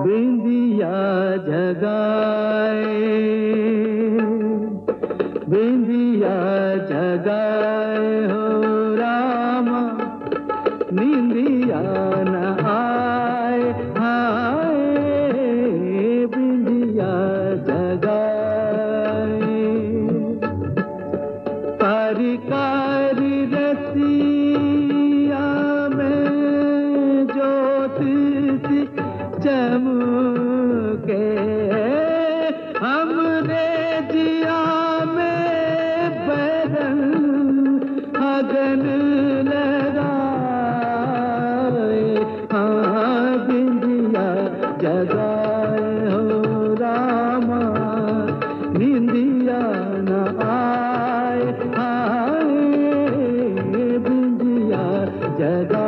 बिंदिया जगाए, बिंदिया जगाए हो रामा, निंदिया न आए, हाय बिंदिया जगाए। कारी कारी रसिया में ज्योत सी चमके, हमरे जिया में बदन अगन लगाए, हाँ बिंदिया जगाए हो रामा, निंदिया न आए, हाय बिंदिया जगाए।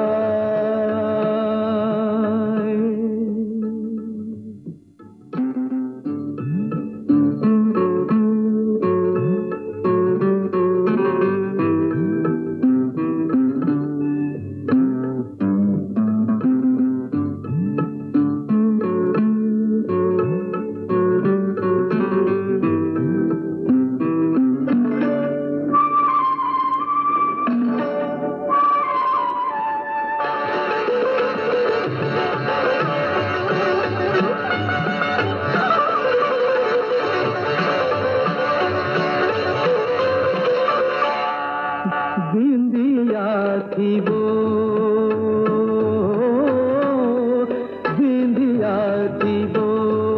बिंदिया थी वो, बिंदिया थी वो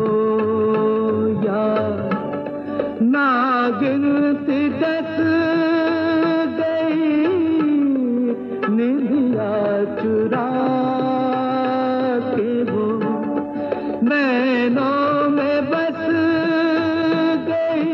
यार, नागिन सी डस गई, निंदिया चुरा के वो नैनों में बस गई,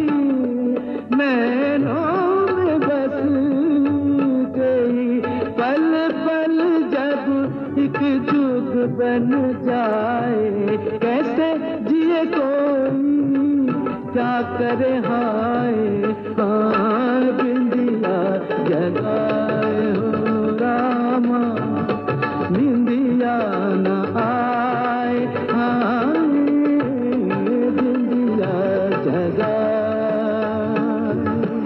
नैनों में बस गई। पल पल जब एक जुग बन जाए, कैसे जिए कोई क्या करे हाय, हाँ बिंदिया जगाए हो रामा, निंदिया न आए, हाँ बिंदिया जगाए।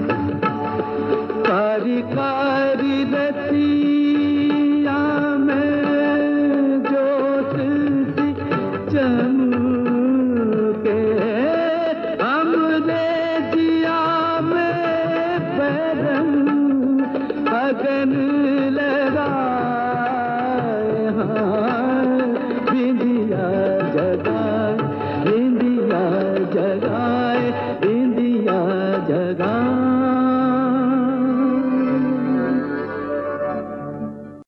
कारी कारी रसिया में ज्योत सी चमके,